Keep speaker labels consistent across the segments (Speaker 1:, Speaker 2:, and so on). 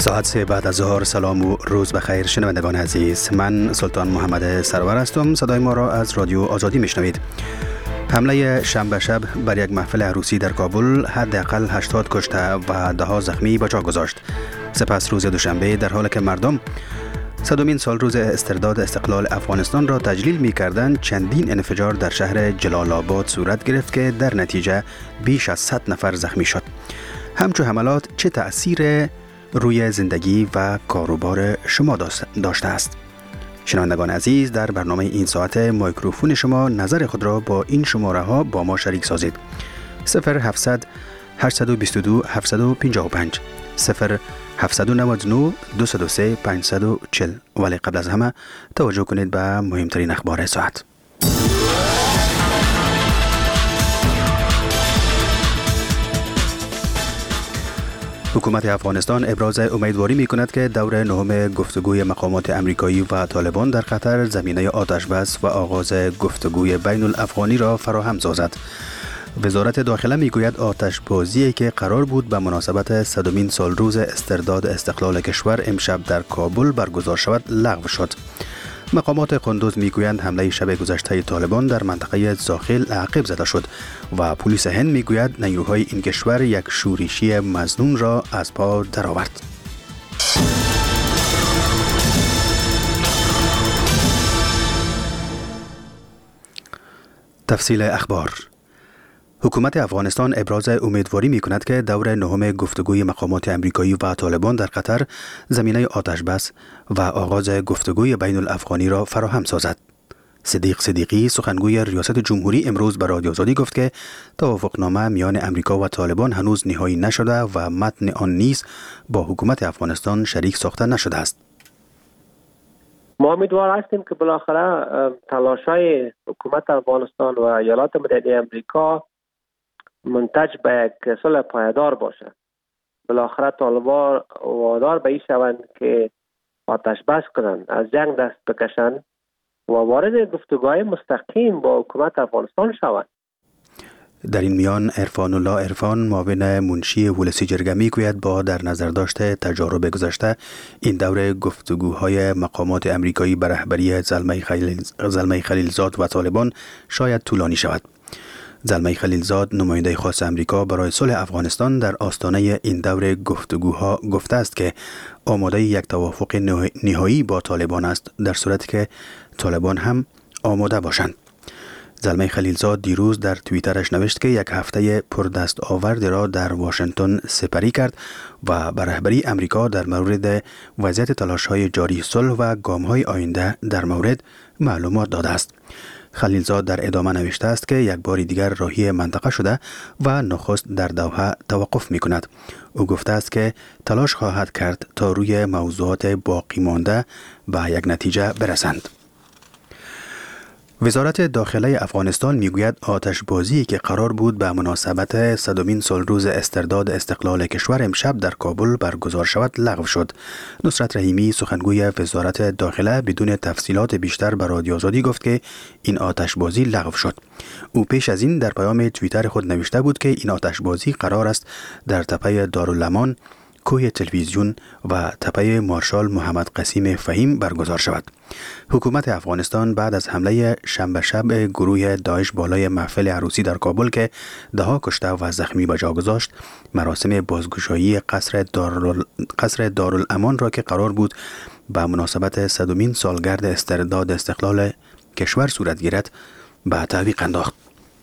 Speaker 1: ساعت 3 بعد از ظهر. سلام و روز بخیر شنوندگان عزیز، من سلطان محمد سرور هستم. صدای ما را از رادیو آزادی میشنوید. حمله شنبه شب بر یک محفل عروسی در کابل حداقل 80 کشته و 10 زخمی به جا گذاشت. سپس روز دوشنبه در حالی که مردم صدومین سال روز استرداد استقلال افغانستان را تجلیل می کردند، چندین انفجار در شهر جلال آباد صورت گرفت که در نتیجه بیش از 100 نفر زخمی شد. همچون حملات چه تأثیر روی زندگی و کاروبار شما داشته است؟ شنوندگان عزیز، در برنامه این ساعت میکروفون شما نظر خود را با این شماره ها با ما شریک سازید: 0700 822 755 0799 203 540. ولی قبل از همه توجه کنید به مهمترین اخبار ساعت. حکومت افغانستان ابراز امیدواری می کند که دور نهم گفتگوی مقامات امریکایی و طالبان در قطر زمینه آتش بس و آغاز گفتگوی بین الافغانی را فراهم سازد. وزارت داخله می گوید آتش بازی که قرار بود به مناسبت 100مین سال روز استرداد استقلال کشور امشب در کابل برگزار شود لغو شد. مقامات قندوز میگویند حمله شب گذشته طالبان در منطقه زاخل عقب زده شد و پلیس هند میگوید نیروهای این کشور یک شورشی مظنون را از پا درآورد. تفصیل اخبار. حکومت افغانستان ابراز امیدواری می کند که دور نهم گفتگوی مقامات امریکایی و طالبان در قطر زمینه آتش بس و آغاز گفتگوی بین الافغانی را فراهم سازد. صدیق صدیقی سخنگوی ریاست جمهوری امروز به رادیو آزادی گفت که توافقنامه میان امریکا و طالبان هنوز نهایی نشده و متن آن نیز با حکومت افغانستان شریک ساخته نشده است.
Speaker 2: ما امیدوار هستیم که بالاخره تلاش‌های حکومت افغانستان و ایالات متحده آمریکا منتج به یک صلح پایدار باشه. بالاخره طالبان وادار به این شوند که آتش بس کنند، از جنگ دست بکشند و وارد گفتگوهای مستقیم با حکومت افغانستان شوند.
Speaker 1: در این میان عرفان الله عرفان، معاون منشی ولسی جرگه میگوید با در نظر داشته تجارب گذشته این دور گفتگوهای مقامات امریکایی به رهبری زلمه خلیلزاد و طالبان شاید طولانی شود. زلمه خلیلزاد، نماینده خاص امریکا برای صلح افغانستان، در آستانه این دور گفتگوها گفته است که آماده یک توافق نهایی با طالبان است در صورتی که طالبان هم آماده باشند. زلمه خلیلزاد دیروز در توییترش نوشت که یک هفته پردست آورد را در واشنگتن سپری کرد و به رهبری امریکا در مورد وضعیت تلاش‌های جاری صلح و گام‌های آینده در مورد معلومات داده است. خلیلزاد در ادامه نوشته است که یک بار دیگر راهی منطقه شده و نخست در دوحه توقف می کند. او گفته است که تلاش خواهد کرد تا روی موضوعات باقی مانده به یک نتیجه برسند. وزارت داخله افغانستان میگوید آتش بازی که قرار بود به مناسبت 100مین سال روز استرداد استقلال کشور امشب در کابل برگزار شود لغو شد. نصرت رحیمی، سخنگوی وزارت داخله، بدون تفصیلات بیشتر به رادیو آزادی گفت که این آتش بازی لغو شد. او پیش از این در پیام توییتر خود نوشته بود که این آتش بازی قرار است در تپه دارالامان، کوه تلویزیون و تپه مارشال محمد قسیم فهیم برگزار شود. حکومت افغانستان بعد از حمله شنبه شب گروه داعش بالای محفل عروسی در کابل که 10 کشته و زخمی به جا گذاشت، مراسم بازگشایی قصر دارالامان را که قرار بود به مناسبت 100مین سالگرد استرداد استقلال کشور صورت گیرد به تعویق انداخت.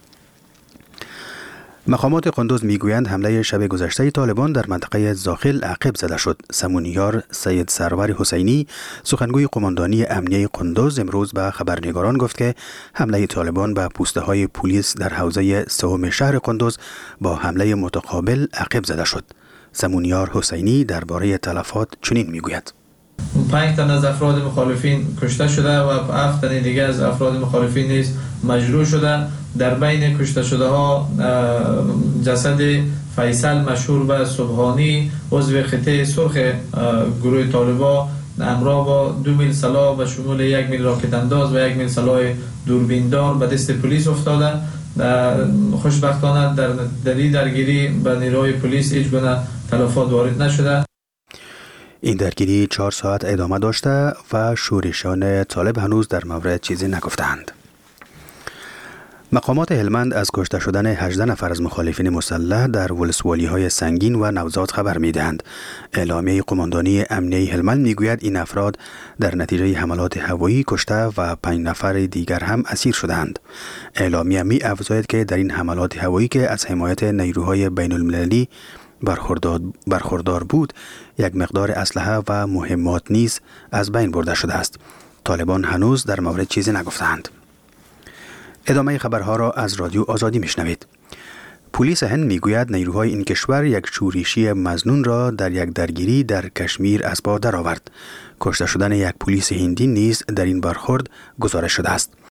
Speaker 1: مقامات قندوز میگویند حمله شب گذشته طالبان در منطقه زاخل عقب زده شد. سمونیار سید سرور حسینی، سخنگوی قماندانی امنیه قندوز، امروز به خبرنگاران گفت که حمله طالبان به پوسته های پلیس در حوزه سوم شهر قندوز با حمله متقابل عقب زده شد. سمونیار حسینی درباره تلفات چنین میگوید:
Speaker 3: 5 تن از افراد مخالفین کشته شده و 7 تن دیگر از افراد مخالفین نیز مجروح شده. در بین کشته شده ها جسد فیصل مشهور به سبحانی، عضو خطه سرخ گروه طالبان، همراه با 2 میل سلاح به شمول 1 میل راکت انداز و 1 میل سلاح دوربیندار به دست پلیس افتاده. خوشبختانه در این درگیری به نیروهای پلیس هیچ گونه تلفات وارد نشده.
Speaker 1: این درگیری 4 ساعت ادامه داشته و شورشیان طالب هنوز در مورد چیزی نگفتند. مقامات هلمند از کشته شدن 18 نفر از مخالفین مسلح در ولسوالی‌های سنگین و نوزاد خبر می‌دهند. اعلامیه قماندانی امنیه هلمند می‌گوید این افراد در نتیجه حملات هوایی کشته و 5 نفر دیگر هم اسیر شدند. اعلامیه می‌افزاید که در این حملات هوایی که از حمایت نیروهای بین‌المللی برخوردار بود، یک مقدار اسلحه و مهمات نیز از بین برده شده است. طالبان هنوز در مورد چیزی نگفتند. ادامه خبرها را از رادیو آزادی میشنوید. پلیس هند میگوید نیروهای این کشور یک شورشی مظنون را در یک درگیری در کشمیر از بار درآورد. کشته شدن یک پلیس هندی نیز در این برخورد گزارش شده است.